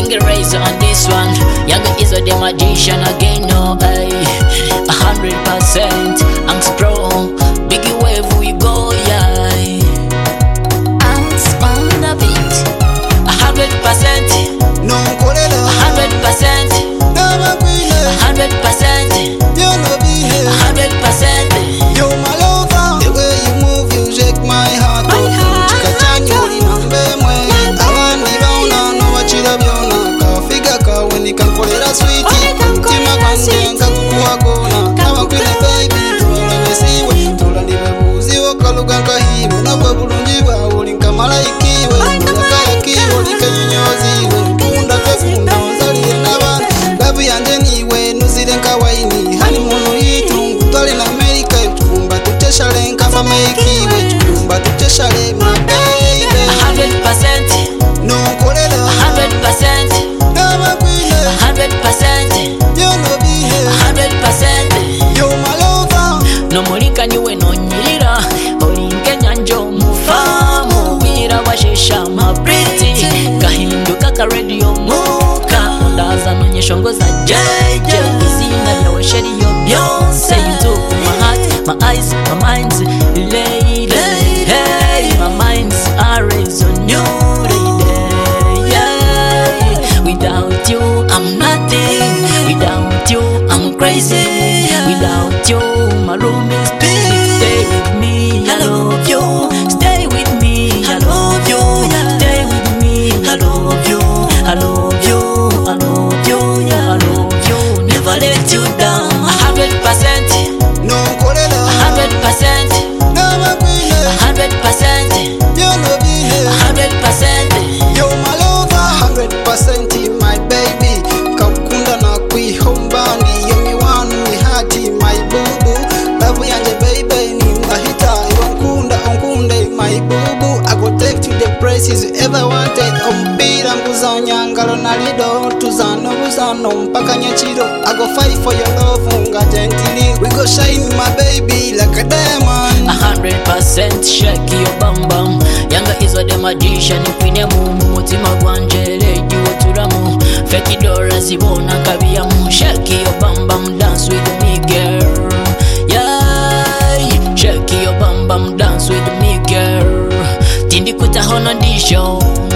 King Razor on this one. Younger is the magician again, no, 100%. Angst Pro, Biggie Wave, we go, yeah. Angst on the beat. 100%. No Corella. 100%. 100%. You know be here. 100%. You're my lover. The way you move, you shake my heart. Chika chanyi uri nambe mwe. Abandi bauna no wachira byona. Kafiga kawe nikankolera sweetie. Tima kwange nkakukuhagona. Nabakwine baby, tola nesiwe. Tola niwe buziwo kaluga nkahiwe. Nabwe bulungi bwawe uli nkamalayikiwe. Nakayakiwe uli kenyonyoziwe. Nkunda kakunda onzaliye n'abantu. Love yanje niwe nuzire nkawaini. Hani munu yitungu twali na Amerika. Tukumba tuteshale nkafa meikiwe. Tukumba tuteshale my baby. 100%. No Corella. 100%. 100%. You know be here. 100%. You're my lover. No mulika niwe nonyirira. Olinke nyanjo mufamu. Wira washesha mabriti. Kahinduka ka radio muka. Ndaza nonyeshongo za JJ. Izina yawe sheri yo Beyonce. You took my heart, my eyes, my mind, lady. Hey, my mind's always on you, lady. Yeah. Without you, I'm nothing. Without you, I'm crazy. Without you, my room is big. Stay with me, I love you. Stay with me, I love you. Stay with me, I love you. I love you, I love you, I love you. Never let you down. 100%. No Corella. 100%. 100%. You know be here. 100%. You're my lover. 100% my baby. Kakunda na kuihombani. Yomi wanu ni hati my boo boo. Love yanje baby ni mahita. Yonkunda onkunde my boo boo. I go take to the places you ever wanted. Ompira mbuzanya ngalo na lido. Tuzano buzano mpaka nyachiro. I go fight for your love nga gently. We go shine my baby like a diamond. 100% shake your bam bam. Younger is the magician. Kwine mu mutima gwanjele jiwo turamu. Fake dora zibona kabiyamu. Shake your bam bam, dance with me girl. Yeah, shake your bam bam, dance with me girl. Tindi kuta hono di show.